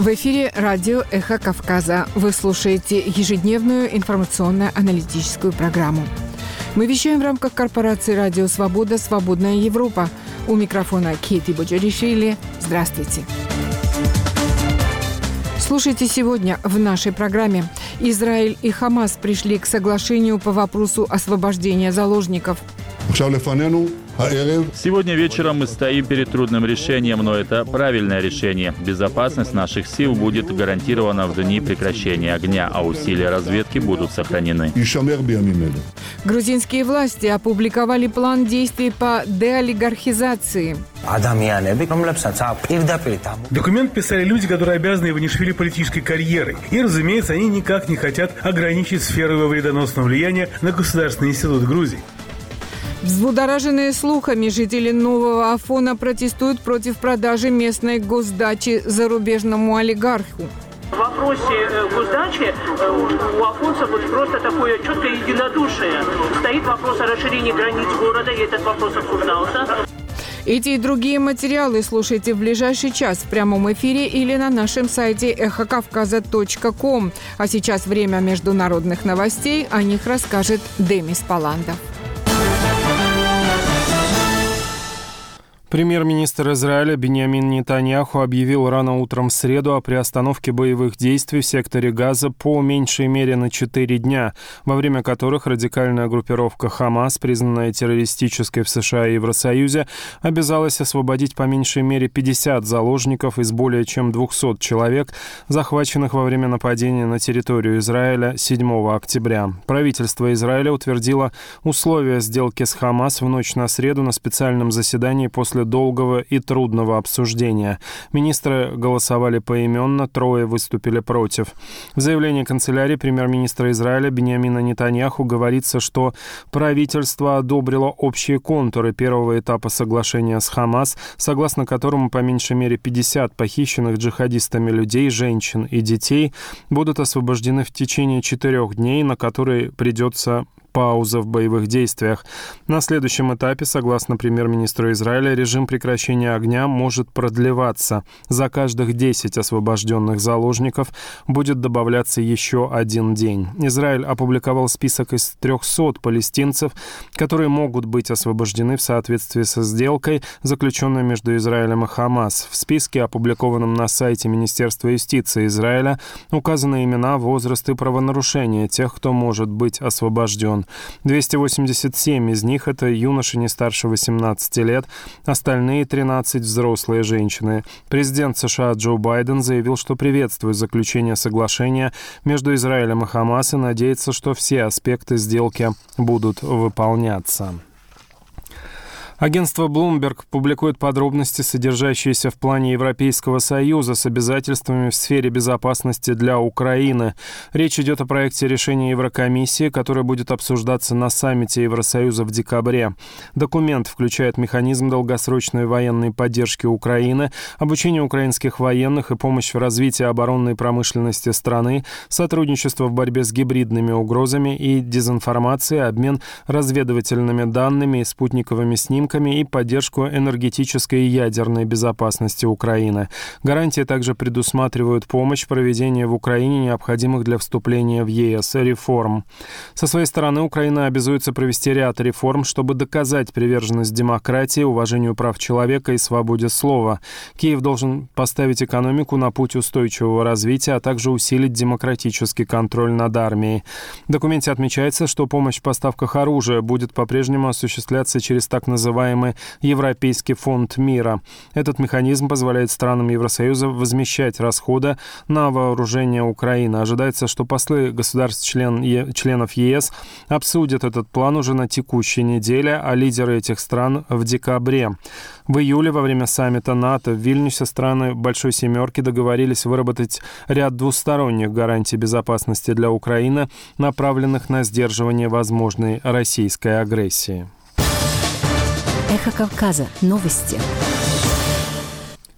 В эфире радио «Эхо Кавказа». Вы слушаете ежедневную информационно-аналитическую программу. Мы вещаем в рамках корпорации «Радио Свобода. Свободная Европа». У микрофона Кейти Боджаришвили. Здравствуйте. Слушайте сегодня в нашей программе. Израиль и Хамас пришли к соглашению по вопросу освобождения заложников. Сегодня вечером мы стоим перед трудным решением, но это правильное решение. Безопасность наших сил будет гарантирована в дни прекращения огня, а усилия разведки будут сохранены. Грузинские власти опубликовали план действий по деолигархизации. Документ писали люди, которые обязаны Иванишвили политической карьерой. И, разумеется, они никак не хотят ограничить сферу его вредоносного влияния на Государственный институт Грузии. Взбудораженные слухами жители Нового Афона протестуют против продажи местной госдачи зарубежному олигарху. В вопросе госдачи у афонцев вот просто такое четкое единодушие. Стоит вопрос о расширении границ города, и этот вопрос обсуждался. Эти и другие материалы слушайте в ближайший час в прямом эфире или на нашем сайте эхокавказа.ком. А сейчас время международных новостей. О них расскажет Демис Паландов. Премьер-министр Израиля Биньямин Нетаньяху объявил рано утром в среду о приостановке боевых действий в секторе Газа по меньшей мере на 4 дня, во время которых радикальная группировка «Хамас», признанная террористической в США и Евросоюзе, обязалась освободить по меньшей мере 50 заложников из более чем 200 человек, захваченных во время нападения на территорию Израиля 7 октября. Правительство Израиля утвердило условия сделки с «Хамас» в ночь на среду на специальном заседании после долгого и трудного обсуждения. Министры голосовали поименно, 3 выступили против. В заявлении канцелярии премьер-министра Израиля Биньямина Нетаньяху говорится, что правительство одобрило общие контуры первого этапа соглашения с Хамас, согласно которому по меньшей мере 50 похищенных джихадистами людей, женщин и детей будут освобождены в течение 4 дней, на которые придется пауза в боевых действиях. На следующем этапе, согласно премьер-министру Израиля, режим прекращения огня может продлеваться. За каждых 10 освобожденных заложников будет добавляться еще 1 день. Израиль опубликовал список из 300 палестинцев, которые могут быть освобождены в соответствии со сделкой, заключенной между Израилем и Хамас. В списке, опубликованном на сайте Министерства юстиции Израиля, указаны имена, возраст и правонарушения тех, кто может быть освобожден. 287 из них — это юноши не старше 18 лет, остальные 13 — взрослые женщины. Президент США Джо Байден заявил, что приветствует заключение соглашения между Израилем и Хамас и надеется, что все аспекты сделки будут выполняться. Агентство Bloomberg публикует подробности, содержащиеся в плане Европейского Союза с обязательствами в сфере безопасности для Украины. Речь идет о проекте решения Еврокомиссии, которое будет обсуждаться на саммите Евросоюза в декабре. Документ включает механизм долгосрочной военной поддержки Украины, обучение украинских военных и помощь в развитии оборонной промышленности страны, сотрудничество в борьбе с гибридными угрозами и дезинформацией, обмен разведывательными данными и спутниковыми снимками, и поддержку энергетической и ядерной безопасности Украины. Гарантии также предусматривают помощь в проведении в Украине необходимых для вступления в ЕС реформ. Со своей стороны, Украина обязуется провести ряд реформ, чтобы доказать приверженность демократии, уважению прав человека и свободе слова. Киев должен поставить экономику на путь устойчивого развития, а также усилить демократический контроль над армией. В документе отмечается, что помощь в поставках оружия будет по-прежнему осуществляться через так называемый Европейский фонд мира. Этот механизм позволяет странам Евросоюза возмещать расходы на вооружение Украины. Ожидается, что послы государств-членов ЕС обсудят этот план уже на текущей неделе, а лидеры этих стран в декабре. В июле во время саммита НАТО в Вильнюсе страны Большой Семерки договорились выработать ряд двусторонних гарантий безопасности для Украины, направленных на сдерживание возможной российской агрессии. Эхо Кавказа. Новости.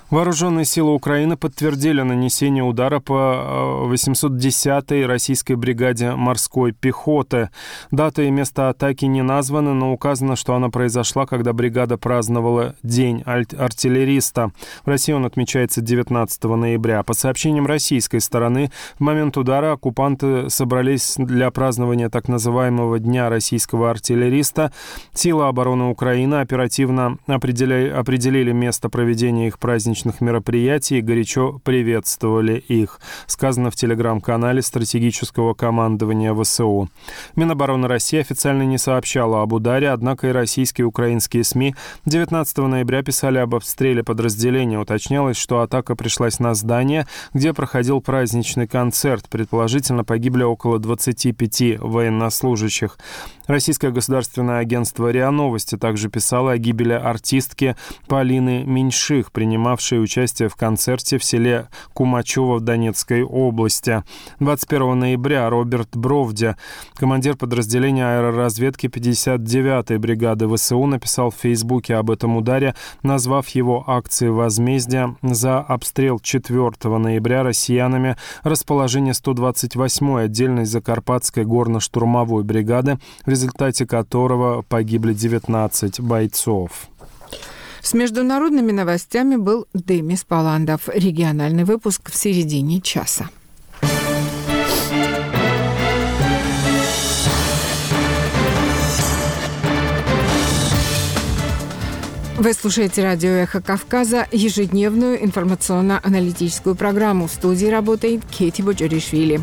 Вооруженные силы Украины подтвердили нанесение удара по 810-й российской бригаде морской пехоты. Дата и место атаки не названы, но указано, что она произошла, когда бригада праздновала День артиллериста. В России он отмечается 19 ноября. По сообщениям российской стороны, в момент удара оккупанты собрались для празднования так называемого Дня российского артиллериста. Силы обороны Украины оперативно определили место проведения их праздничных мероприятий и горячо приветствовали их, сказано в телеграм-канале стратегического командования ВСУ. Минобороны России официально не сообщала об ударе, однако и российские и украинские СМИ 19 ноября писали об обстреле подразделения. Уточнялось, что атака пришлась на здание, где проходил праздничный концерт. Предположительно, погибли около 25 военнослужащих. Российское государственное агентство РИА Новости также писало о гибели артистки Полины Меньших, принимавшей участие в концерте в селе Кумачево в Донецкой области. 21 ноября Роберт Бровди, командир подразделения аэроразведки 59-й бригады ВСУ, написал в Фейсбуке об этом ударе, назвав его акцией возмездия за обстрел 4 ноября россиянами расположение 128-й отдельной Закарпатской горно-штурмовой бригады, в результате которого погибли 19 бойцов. С международными новостями был Демис Паландов. Региональный выпуск в середине часа. Вы слушаете радио «Эхо Кавказа», ежедневную информационно-аналитическую программу. В студии работает Кети Боджаришвили.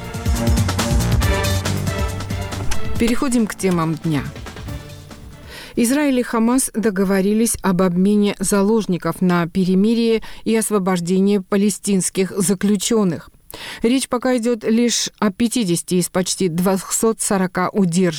Переходим к темам дня. Израиль и Хамас договорились об обмене заложников на перемирие и освобождении палестинских заключенных. Речь пока идет лишь о 50 из почти 240 удержанных